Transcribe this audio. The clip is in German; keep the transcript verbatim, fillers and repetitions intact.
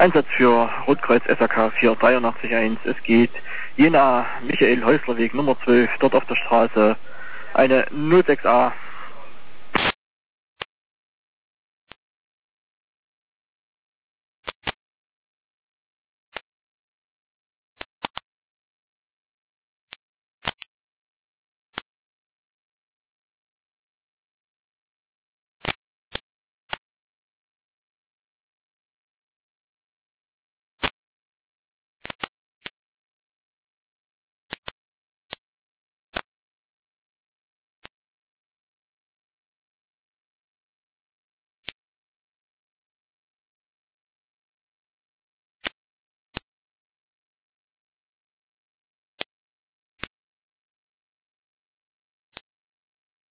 Einsatz für Rotkreuz S A K vier drei acht eins. Es geht Jena Michael Häuslerweg Nummer zwölf, dort auf der Straße eine null sechs A